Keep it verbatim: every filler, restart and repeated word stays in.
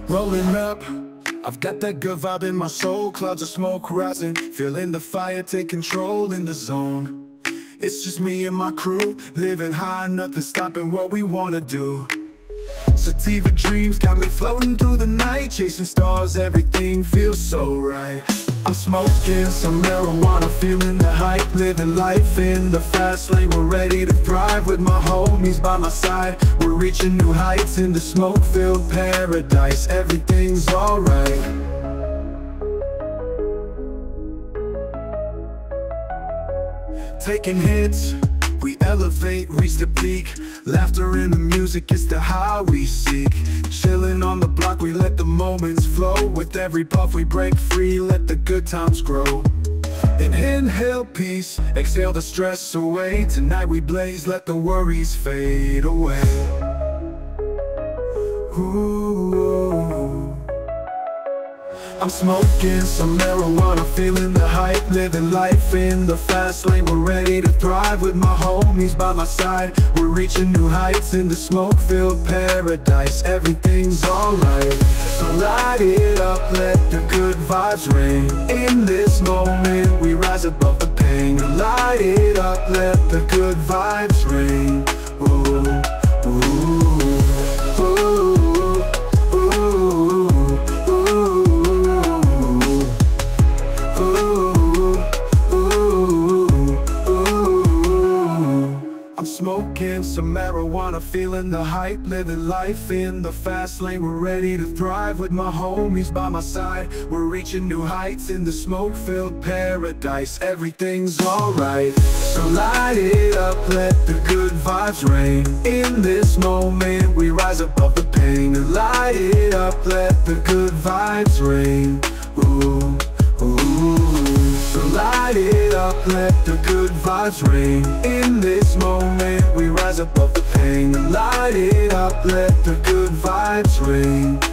Rolling up, I've got that good vibe in my soul. Clouds of smoke rising, feeling the fire take control in the zone. It's just me and my crew, living high, nothing stopping what we wanna do. Sativa dreams got me floating through the night, chasing stars, everything feels so right. I'm smoking some marijuana, feeling the hype, living life in the fast lane. We're ready to thrive with my homies by my side. We're reaching new heights in the smoke-filled paradise. Everything's alright. Taking hits, we elevate, reach the peak. Laughter in the music is the high we seek. Chilling on the block, we let the moments flow. With every puff we break free, let the good times grow. And inhale peace, exhale the stress away. Tonight we blaze, let the worries fade away. Ooh. I'm smoking some marijuana, feeling the hype, living life in the fast lane. We're ready to thrive with my homies by my side. We're reaching new heights in the smoke-filled paradise. Everything's alright. So light it up, let the good vibes rain. In this moment we rise above the pain. Light it up, let the good vibes rain. Ooh, ooh, ooh. Smoking some marijuana, feeling the hype, living life in the fast lane. We're ready to thrive with my homies by my side. We're reaching new heights in the smoke-filled paradise. Everything's alright. So light it up, let the good vibes rain. In this moment we rise above the pain. And light it up, let the good vibes rain. Ooh, ooh. So light it up, let the good vibes rain. In this moment we rise above the pain. Light it up, let the good vibes rain.